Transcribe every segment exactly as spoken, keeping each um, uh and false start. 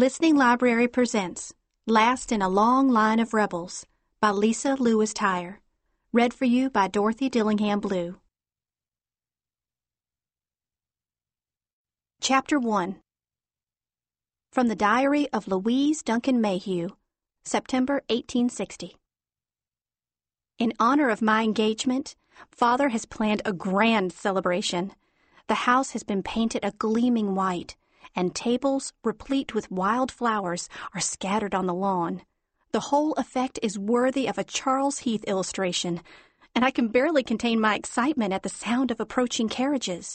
Listening Library presents Last in a Long Line of Rebels by Lisa Lewis Tyre. Read for you by Dorothy Dillingham Blue. Chapter one. From the Diary of Louise Duncan Mayhew, September eighteen sixty. In honor of my engagement, Father has planned a grand celebration. The house has been painted a gleaming white, and tables, replete with wild flowers, are scattered on the lawn. The whole effect is worthy of a Charles Heath illustration, and I can barely contain my excitement at the sound of approaching carriages.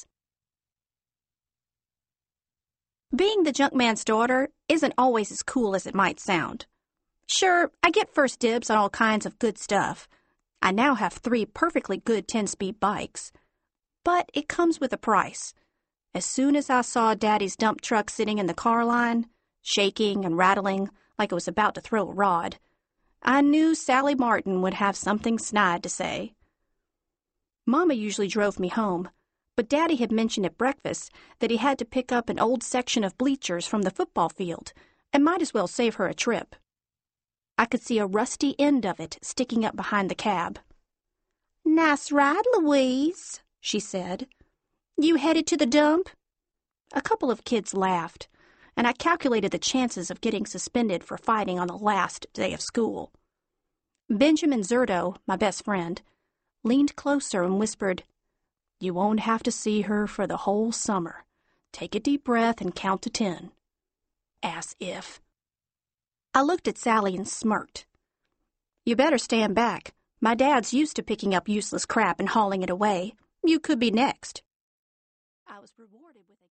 Being the junkman's daughter isn't always as cool as it might sound. Sure, I get first dibs on all kinds of good stuff. I now have three perfectly good ten-speed bikes. But it comes with a price. As soon as I saw Daddy's dump truck sitting in the car line, shaking and rattling like it was about to throw a rod, I knew Sally Martin would have something snide to say. Mama usually drove me home, but Daddy had mentioned at breakfast that he had to pick up an old section of bleachers from the football field and might as well save her a trip. I could see a rusty end of it sticking up behind the cab. "Nice ride, Louise," she said. "You headed to the dump?" A couple of kids laughed, and I calculated the chances of getting suspended for fighting on the last day of school. Benjamin Zerto, my best friend, leaned closer and whispered, "You won't have to see her for the whole summer. Take a deep breath and count to ten." As if. I looked at Sally and smirked. "You better stand back. My dad's used to picking up useless crap and hauling it away. You could be next." I was rewarded with a